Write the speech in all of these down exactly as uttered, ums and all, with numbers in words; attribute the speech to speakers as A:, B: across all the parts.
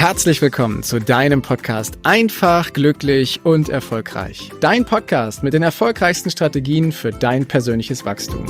A: Herzlich willkommen zu deinem Podcast Einfach, glücklich und erfolgreich. Dein Podcast mit den erfolgreichsten Strategien für dein persönliches Wachstum.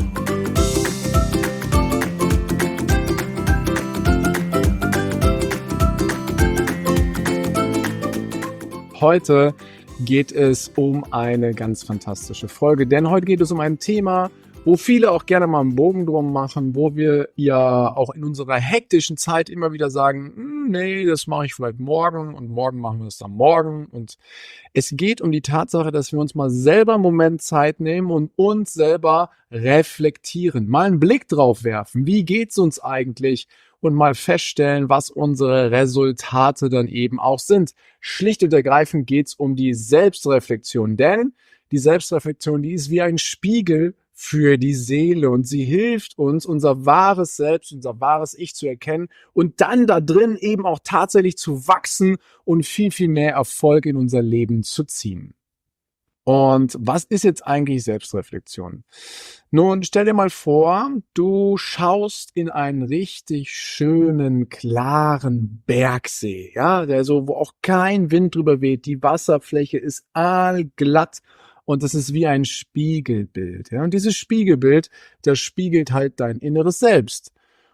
A: Heute geht es um eine ganz fantastische Folge, denn heute geht es um ein Thema, wo viele auch gerne mal einen Bogen drum machen, wo wir ja auch in unserer hektischen Zeit immer wieder sagen, nee, das mache ich vielleicht morgen und morgen machen wir es dann morgen. Und es geht um die Tatsache, dass wir uns mal selber einen Moment Zeit nehmen und uns selber reflektieren, mal einen Blick drauf werfen, wie geht's uns eigentlich und mal feststellen, was unsere Resultate dann eben auch sind. Schlicht und ergreifend geht's um die Selbstreflexion, denn die Selbstreflexion, die ist wie ein Spiegel für die Seele und sie hilft uns, unser wahres Selbst, unser wahres Ich zu erkennen und dann da drin eben auch tatsächlich zu wachsen und viel, viel mehr Erfolg in unser Leben zu ziehen. Und was ist jetzt eigentlich Selbstreflexion? Nun, stell dir mal vor, du schaust in einen richtig schönen, klaren Bergsee, ja, der so, wo auch kein Wind drüber weht, die Wasserfläche ist aalglatt. Und das ist wie ein Spiegelbild. Ja? Und dieses Spiegelbild, das spiegelt halt dein inneres Selbst.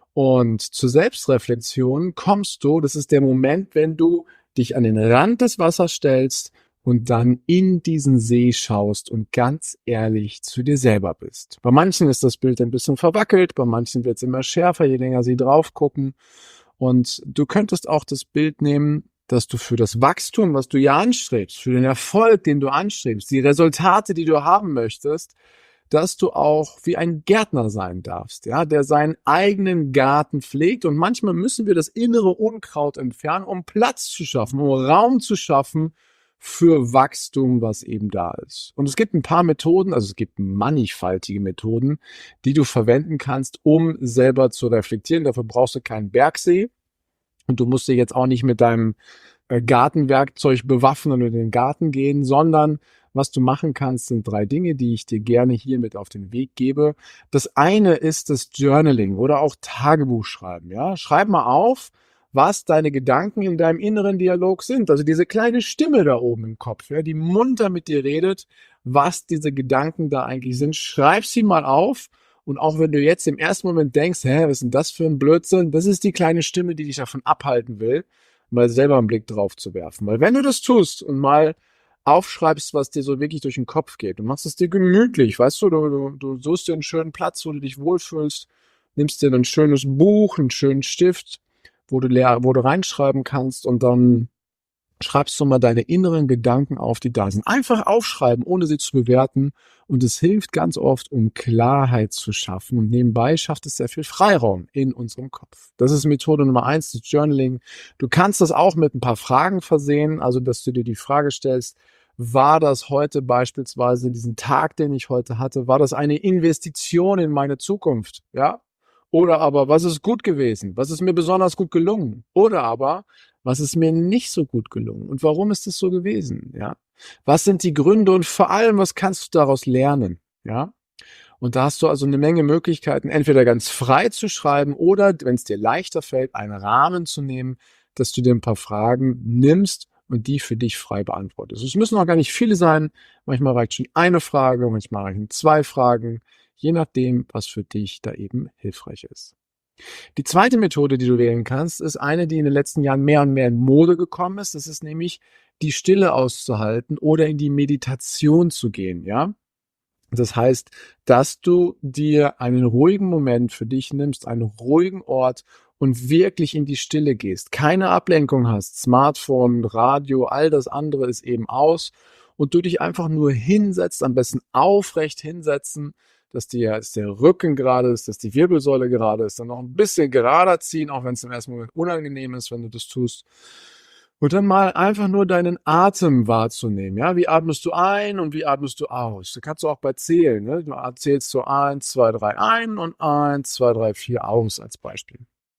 A: Und zur Selbstreflexion kommst du, das ist der Moment, wenn du dich an den Rand des Wassers stellst und dann in diesen See schaust und ganz ehrlich zu dir selber bist. Bei manchen ist das Bild ein bisschen verwackelt, bei manchen wird es immer schärfer, je länger sie drauf gucken. Und du könntest auch das Bild nehmen, dass du für das Wachstum, was du ja anstrebst, für den Erfolg, den du anstrebst, die Resultate, die du haben möchtest, dass du auch wie ein Gärtner sein darfst, ja, der seinen eigenen Garten pflegt. Und manchmal müssen wir das innere Unkraut entfernen, um Platz zu schaffen, um Raum zu schaffen für Wachstum, was eben da ist. Und es gibt ein paar Methoden, also es gibt mannigfaltige Methoden, die du verwenden kannst, um selber zu reflektieren. Dafür brauchst du keinen Bergsee. Und du musst dich jetzt auch nicht mit deinem Gartenwerkzeug bewaffnen und in den Garten gehen, sondern was du machen kannst, sind drei Dinge, die ich dir gerne hier mit auf den Weg gebe. Das eine ist das Journaling oder auch Tagebuch schreiben. Ja? Schreib mal auf, was deine Gedanken in deinem inneren Dialog sind. Also diese kleine Stimme da oben im Kopf, ja, die munter mit dir redet, was diese Gedanken da eigentlich sind. Schreib sie mal auf. Und auch wenn du jetzt im ersten Moment denkst, hä, was ist denn das für ein Blödsinn? Das ist die kleine Stimme, die dich davon abhalten will, mal selber einen Blick drauf zu werfen. Weil wenn du das tust und mal aufschreibst, was dir so wirklich durch den Kopf geht, du machst es dir gemütlich, weißt du, du, du, du suchst dir einen schönen Platz, wo du dich wohlfühlst, nimmst dir ein schönes Buch, einen schönen Stift, wo du, leer, wo du reinschreiben kannst und dann schreibst du mal deine inneren Gedanken auf, die da sind. Einfach aufschreiben, ohne sie zu bewerten. Und es hilft ganz oft, um Klarheit zu schaffen. Und nebenbei schafft es sehr viel Freiraum in unserem Kopf. Das ist Methode Nummer eins, das Journaling. Du kannst das auch mit ein paar Fragen versehen. Also, dass du dir die Frage stellst, war das heute beispielsweise, diesen Tag, den ich heute hatte, war das eine Investition in meine Zukunft? Ja? Oder aber, was ist gut gewesen? Was ist mir besonders gut gelungen? Oder aber, was ist mir nicht so gut gelungen? Und warum ist es so gewesen? Ja? Was sind die Gründe? Und vor allem, was kannst du daraus lernen? Ja? Und da hast du also eine Menge Möglichkeiten, entweder ganz frei zu schreiben oder, wenn es dir leichter fällt, einen Rahmen zu nehmen, dass du dir ein paar Fragen nimmst und die für dich frei beantwortest. Es müssen auch gar nicht viele sein. Manchmal reicht schon eine Frage, manchmal reichen zwei Fragen, je nachdem, was für dich da eben hilfreich ist. Die zweite Methode, die du wählen kannst, ist eine, die in den letzten Jahren mehr und mehr in Mode gekommen ist. Das ist nämlich, die Stille auszuhalten oder in die Meditation zu gehen, ja? Das heißt, dass du dir einen ruhigen Moment für dich nimmst, einen ruhigen Ort und wirklich in die Stille gehst. Keine Ablenkung hast, Smartphone, Radio, all das andere ist eben aus und du dich einfach nur hinsetzt, am besten aufrecht hinsetzen, dass, die, dass der Rücken gerade ist, dass die Wirbelsäule gerade ist, dann noch ein bisschen gerader ziehen, auch wenn es im ersten Moment unangenehm ist, wenn du das tust. Und dann mal einfach nur deinen Atem wahrzunehmen. Ja, wie atmest du ein und wie atmest du aus? Da kannst du auch bei zählen. Ne? Du zählst so eins, zwei, drei ein und eins, zwei, drei, vier aus als Beispiel.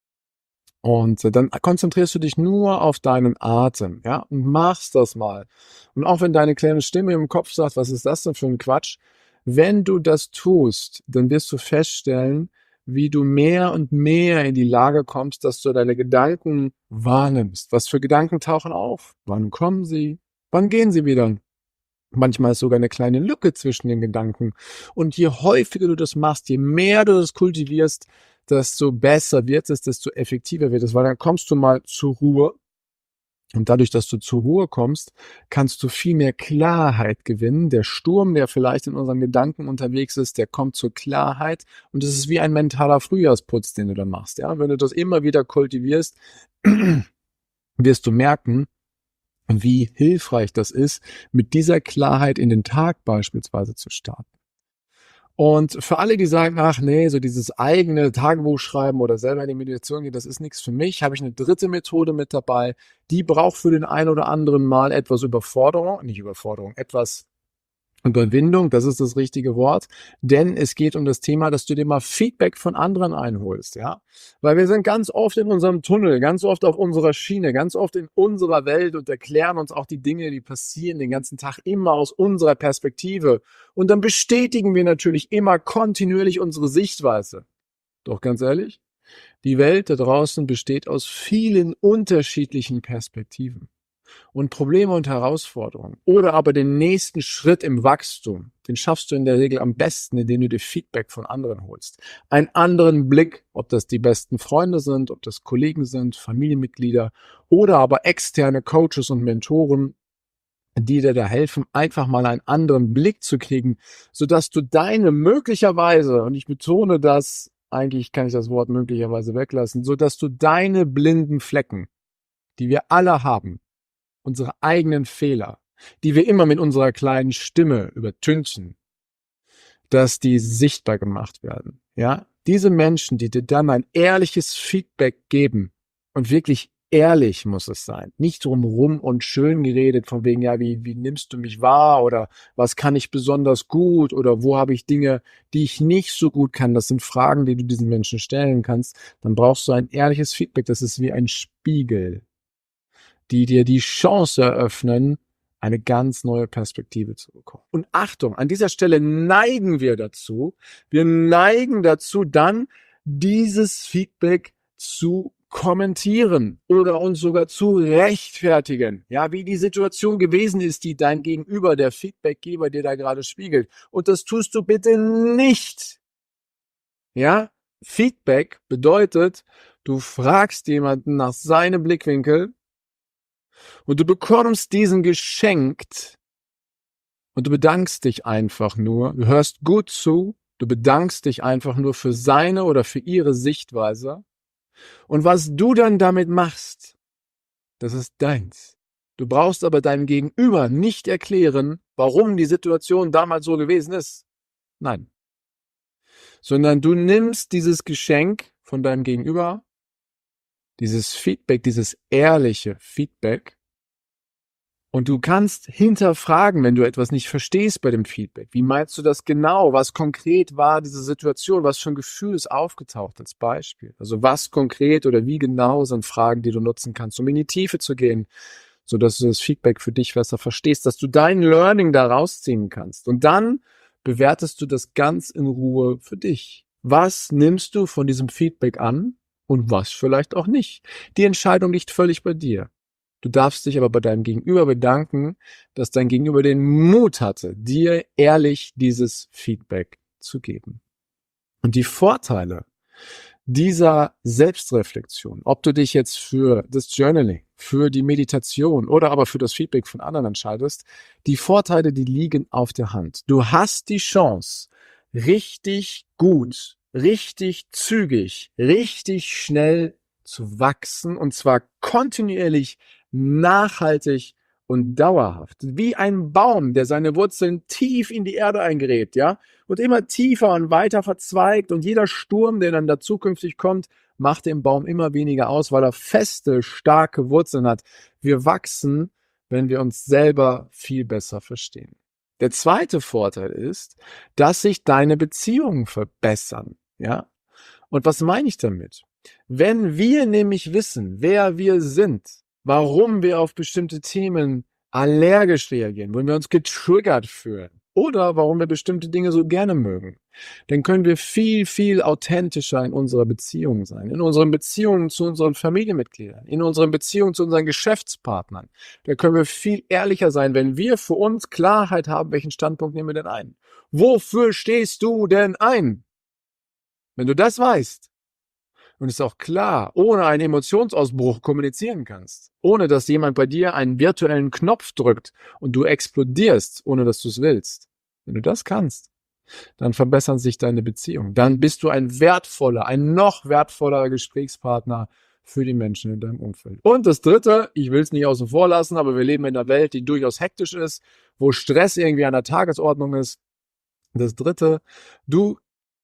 A: Und dann konzentrierst du dich nur auf deinen Atem, ja, und machst das mal. Und auch wenn deine kleine Stimme im Kopf sagt, was ist das denn für ein Quatsch? Wenn du das tust, dann wirst du feststellen, wie du mehr und mehr in die Lage kommst, dass du deine Gedanken wahrnimmst. Was für Gedanken tauchen auf? Wann kommen sie? Wann gehen sie wieder? Manchmal ist sogar eine kleine Lücke zwischen den Gedanken. Und je häufiger du das machst, je mehr du das kultivierst, desto besser wird es, desto effektiver wird es, weil dann kommst du mal zur Ruhe. Und dadurch, dass du zur Ruhe kommst, kannst du viel mehr Klarheit gewinnen. Der Sturm, der vielleicht in unseren Gedanken unterwegs ist, der kommt zur Klarheit. Und es ist wie ein mentaler Frühjahrsputz, den du dann machst. Ja, wenn du das immer wieder kultivierst, wirst du merken, wie hilfreich das ist, mit dieser Klarheit in den Tag beispielsweise zu starten. Und für alle, die sagen, ach nee, so dieses eigene Tagebuch schreiben oder selber in die Meditation gehen, das ist nichts für mich, habe ich eine dritte Methode mit dabei, die braucht für den einen oder anderen mal etwas Überforderung, nicht Überforderung, etwas Überwindung, das ist das richtige Wort, denn es geht um das Thema, dass du dir mal Feedback von anderen einholst, ja, weil wir sind ganz oft in unserem Tunnel, ganz oft auf unserer Schiene, ganz oft in unserer Welt und erklären uns auch die Dinge, die passieren den ganzen Tag immer aus unserer Perspektive und dann bestätigen wir natürlich immer kontinuierlich unsere Sichtweise. Doch ganz ehrlich, die Welt da draußen besteht aus vielen unterschiedlichen Perspektiven. Und Probleme und Herausforderungen oder aber den nächsten Schritt im Wachstum, den schaffst du in der Regel am besten, indem du dir Feedback von anderen holst. Einen anderen Blick, ob das die besten Freunde sind, ob das Kollegen sind, Familienmitglieder oder aber externe Coaches und Mentoren, die dir da helfen, einfach mal einen anderen Blick zu kriegen, sodass du deine möglicherweise, und ich betone das, eigentlich kann ich das Wort möglicherweise weglassen, sodass du deine blinden Flecken, die wir alle haben, unsere eigenen Fehler, die wir immer mit unserer kleinen Stimme übertünchen, dass die sichtbar gemacht werden. Ja, diese Menschen, die dir dann ein ehrliches Feedback geben und wirklich ehrlich muss es sein, nicht drumherum und schön geredet von wegen, ja, wie, wie nimmst du mich wahr oder was kann ich besonders gut oder wo habe ich Dinge, die ich nicht so gut kann. Das sind Fragen, die du diesen Menschen stellen kannst. Dann brauchst du ein ehrliches Feedback. Das ist wie ein Spiegel, die dir die Chance eröffnen, eine ganz neue Perspektive zu bekommen. Und Achtung, an dieser Stelle neigen wir dazu, wir neigen dazu, dann dieses Feedback zu kommentieren oder uns sogar zu rechtfertigen, ja, wie die Situation gewesen ist, die dein Gegenüber, der Feedbackgeber, dir da gerade spiegelt. Und das tust du bitte nicht. Ja, Feedback bedeutet, du fragst jemanden nach seinem Blickwinkel, und du bekommst diesen geschenkt und du bedankst dich einfach nur, du hörst gut zu, du bedankst dich einfach nur für seine oder für ihre Sichtweise. Und was du dann damit machst, das ist deins. Du brauchst aber deinem Gegenüber nicht erklären, warum die Situation damals so gewesen ist. Nein. Sondern du nimmst dieses Geschenk von deinem Gegenüber, dieses Feedback, dieses ehrliche Feedback, und du kannst hinterfragen, wenn du etwas nicht verstehst bei dem Feedback. Wie meinst du das genau? Was konkret war diese Situation? Was für ein Gefühl ist aufgetaucht als Beispiel? Also was konkret oder wie genau sind Fragen, die du nutzen kannst, um in die Tiefe zu gehen, sodass du das Feedback für dich besser verstehst, dass du dein Learning da rausziehen kannst. Und dann bewertest du das ganz in Ruhe für dich. Was nimmst du von diesem Feedback an und was vielleicht auch nicht? Die Entscheidung liegt völlig bei dir. Du darfst dich aber bei deinem Gegenüber bedanken, dass dein Gegenüber den Mut hatte, dir ehrlich dieses Feedback zu geben. Und die Vorteile dieser Selbstreflexion, ob du dich jetzt für das Journaling, für die Meditation oder aber für das Feedback von anderen entscheidest, die Vorteile, die liegen auf der Hand. Du hast die Chance, richtig gut, richtig zügig, richtig schnell zu wachsen und zwar kontinuierlich, nachhaltig und dauerhaft. Wie ein Baum, der seine Wurzeln tief in die Erde eingräbt, ja, und immer tiefer und weiter verzweigt und jeder Sturm, der dann da zukünftig kommt, macht dem Baum immer weniger aus, weil er feste, starke Wurzeln hat. Wir wachsen, wenn wir uns selber viel besser verstehen. Der zweite Vorteil ist, dass sich deine Beziehungen verbessern, ja. Und was meine ich damit? Wenn wir nämlich wissen, wer wir sind, warum wir auf bestimmte Themen allergisch reagieren, wenn wir uns getriggert fühlen, oder warum wir bestimmte Dinge so gerne mögen. Dann können wir viel, viel authentischer in unserer Beziehung sein, in unseren Beziehungen zu unseren Familienmitgliedern, in unseren Beziehungen zu unseren Geschäftspartnern. Da können wir viel ehrlicher sein, wenn wir für uns Klarheit haben, welchen Standpunkt nehmen wir denn ein. Wofür stehst du denn ein? Wenn du das weißt und es auch klar, ohne einen Emotionsausbruch kommunizieren kannst, ohne dass jemand bei dir einen virtuellen Knopf drückt und du explodierst, ohne dass du es willst. Wenn du das kannst, dann verbessern sich deine Beziehungen. Dann bist du ein wertvoller, ein noch wertvollerer Gesprächspartner für die Menschen in deinem Umfeld. Und das Dritte, ich will es nicht außen vor lassen, aber wir leben in einer Welt, die durchaus hektisch ist, wo Stress irgendwie an der Tagesordnung ist. Das Dritte, du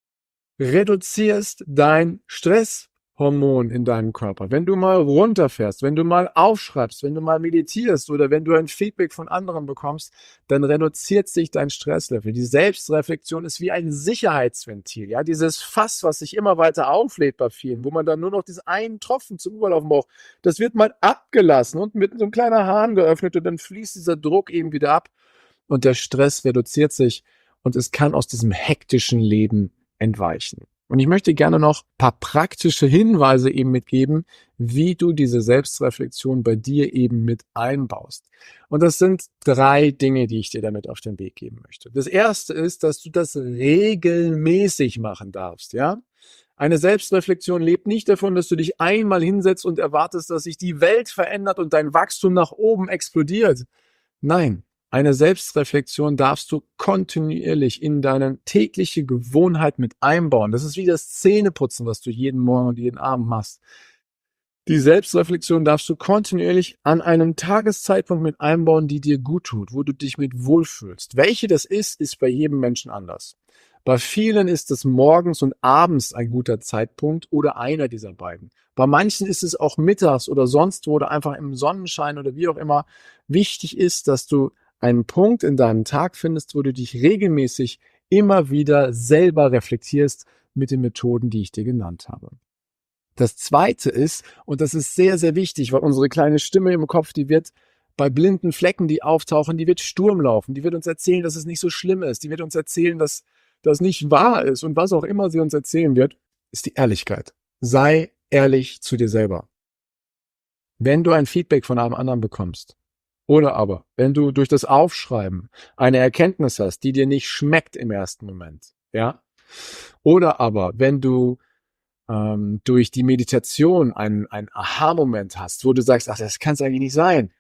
A: reduzierst dein Stresshormon in deinem Körper. Wenn du mal runterfährst, wenn du mal aufschreibst, wenn du mal meditierst oder wenn du ein Feedback von anderen bekommst, dann reduziert sich dein Stresslevel. Die Selbstreflexion ist wie ein Sicherheitsventil, ja, dieses Fass, was sich immer weiter auflädt bei vielen, wo man dann nur noch diesen einen Tropfen zum Überlaufen braucht. Das wird mal abgelassen und mit so einem kleinen Hahn geöffnet und dann fließt dieser Druck eben wieder ab und der Stress reduziert sich und es kann aus diesem hektischen Leben entweichen. Und ich möchte gerne noch ein paar praktische Hinweise eben mitgeben, wie du diese Selbstreflexion bei dir eben mit einbaust. Und das sind drei Dinge, die ich dir damit auf den Weg geben möchte. Das erste ist, dass du das regelmäßig machen darfst, ja? Eine Selbstreflexion lebt nicht davon, dass du dich einmal hinsetzt und erwartest, dass sich die Welt verändert und dein Wachstum nach oben explodiert. Nein. Eine Selbstreflexion darfst du kontinuierlich in deine tägliche Gewohnheit mit einbauen. Das ist wie das Zähneputzen, was du jeden Morgen und jeden Abend machst. Die Selbstreflexion darfst du kontinuierlich an einem Tageszeitpunkt mit einbauen, die dir gut tut, wo du dich mit wohlfühlst. Welche das ist, ist bei jedem Menschen anders. Bei vielen ist es morgens und abends ein guter Zeitpunkt oder einer dieser beiden. Bei manchen ist es auch mittags oder sonst wo oder einfach im Sonnenschein oder wie auch immer. Wichtig ist, dass du einen Punkt in deinem Tag findest, wo du dich regelmäßig immer wieder selber reflektierst mit den Methoden, die ich dir genannt habe. Das Zweite ist, und das ist sehr, sehr wichtig, weil unsere kleine Stimme im Kopf, die wird bei blinden Flecken, die auftauchen, die wird Sturm laufen, die wird uns erzählen, dass es nicht so schlimm ist, die wird uns erzählen, dass das nicht wahr ist und was auch immer sie uns erzählen wird, ist die Ehrlichkeit. Sei ehrlich zu dir selber. Wenn du ein Feedback von einem anderen bekommst, oder aber, wenn du durch das Aufschreiben eine Erkenntnis hast, die dir nicht schmeckt im ersten Moment, ja, oder aber, wenn du ähm, durch die Meditation einen, einen Aha-Moment hast, wo du sagst, ach, das kann es eigentlich nicht sein,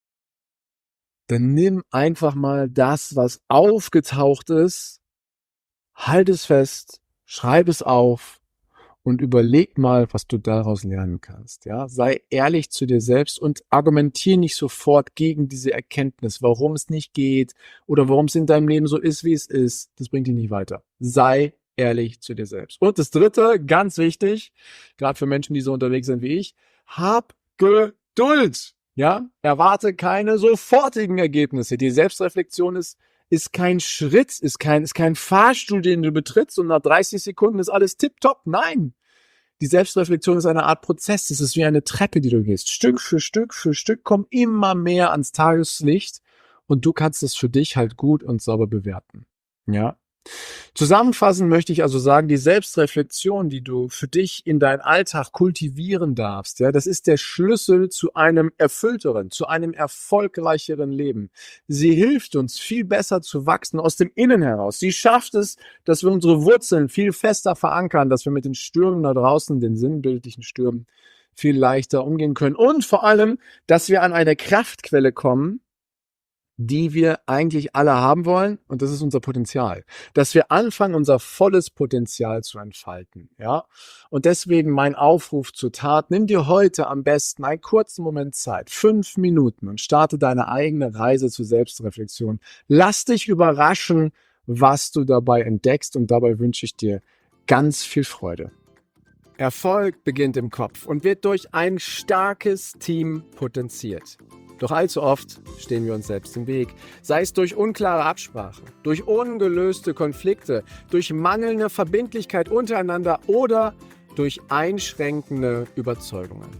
A: dann nimm einfach mal das, was aufgetaucht ist, halt es fest, schreib es auf und überleg mal, was du daraus lernen kannst. Ja, sei ehrlich zu dir selbst und argumentier nicht sofort gegen diese Erkenntnis, warum es nicht geht oder warum es in deinem Leben so ist, wie es ist. Das bringt dich nicht weiter. Sei ehrlich zu dir selbst. Und das Dritte, ganz wichtig, gerade für Menschen, die so unterwegs sind wie ich, hab Geduld. Ja, erwarte keine sofortigen Ergebnisse. Die Selbstreflexion ist ist kein Schritt, ist kein, ist kein Fahrstuhl, den du betrittst und nach dreißig Sekunden ist alles tipptopp. Nein, die Selbstreflexion ist eine Art Prozess. Es ist wie eine Treppe, die du gehst. Stück für Stück für Stück kommen immer mehr ans Tageslicht und du kannst es für dich halt gut und sauber bewerten. Ja. Zusammenfassend möchte ich also sagen, die Selbstreflexion, die du für dich in deinen Alltag kultivieren darfst, ja, das ist der Schlüssel zu einem erfüllteren, zu einem erfolgreicheren Leben. Sie hilft uns, viel besser zu wachsen aus dem Innen heraus. Sie schafft es, dass wir unsere Wurzeln viel fester verankern, dass wir mit den Stürmen da draußen, den sinnbildlichen Stürmen, viel leichter umgehen können. Und vor allem, dass wir an eine Kraftquelle kommen, die wir eigentlich alle haben wollen, und das ist unser Potenzial. Dass wir anfangen, unser volles Potenzial zu entfalten, ja. Und deswegen mein Aufruf zur Tat: Nimm dir heute am besten einen kurzen Moment Zeit, fünf Minuten, und starte deine eigene Reise zur Selbstreflexion. Lass dich überraschen, was du dabei entdeckst, und dabei wünsche ich dir ganz viel Freude. Erfolg beginnt im Kopf und wird durch ein starkes Team potenziert. Doch allzu oft stehen wir uns selbst im Weg, sei es durch unklare Absprache, durch ungelöste Konflikte, durch mangelnde Verbindlichkeit untereinander oder durch einschränkende Überzeugungen.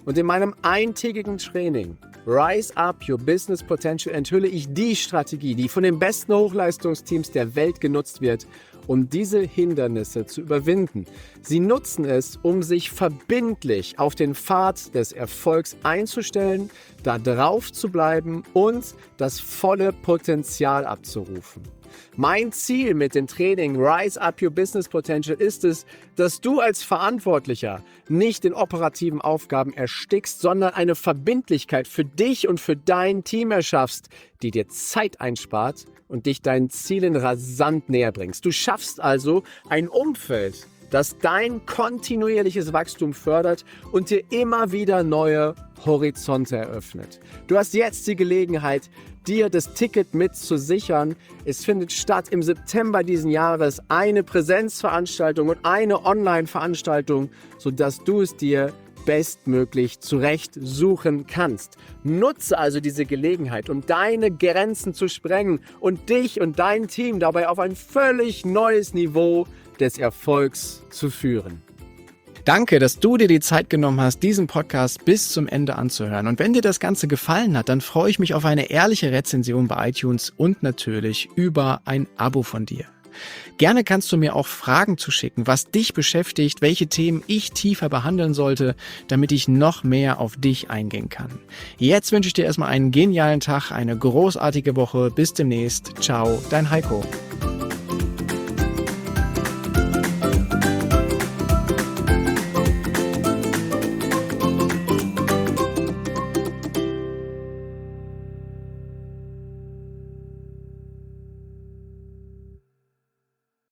A: Und in meinem eintägigen Training Rise Up Your Business Potential enthülle ich die Strategie, die von den besten Hochleistungsteams der Welt genutzt wird, um diese Hindernisse zu überwinden. Sie nutzen es, um sich verbindlich auf den Pfad des Erfolgs einzustellen, da drauf zu bleiben und das volle Potenzial abzurufen. Mein Ziel mit dem Training Rise Up Your Business Potential ist es, dass du als Verantwortlicher nicht in operativen Aufgaben erstickst, sondern eine Verbindlichkeit für dich und für dein Team erschaffst, die dir Zeit einspart und dich deinen Zielen rasant näher bringst. Du schaffst also ein Umfeld, das dein kontinuierliches Wachstum fördert und dir immer wieder neue Horizonte eröffnet. Du hast jetzt die Gelegenheit, dir das Ticket mit zu sichern. Es findet statt im September diesen Jahres eine Präsenzveranstaltung und eine Online-Veranstaltung, sodass du es dir bestmöglich zurecht suchen kannst. Nutze also diese Gelegenheit, um deine Grenzen zu sprengen und dich und dein Team dabei auf ein völlig neues Niveau des Erfolgs zu führen.
B: Danke, dass du dir die Zeit genommen hast, diesen Podcast bis zum Ende anzuhören. Und wenn dir das Ganze gefallen hat, dann freue ich mich auf eine ehrliche Rezension bei iTunes und natürlich über ein Abo von dir. Gerne kannst du mir auch Fragen zuschicken, was dich beschäftigt, welche Themen ich tiefer behandeln sollte, damit ich noch mehr auf dich eingehen kann. Jetzt wünsche ich dir erstmal einen genialen Tag, eine großartige Woche. Bis demnächst. Ciao, dein Heiko.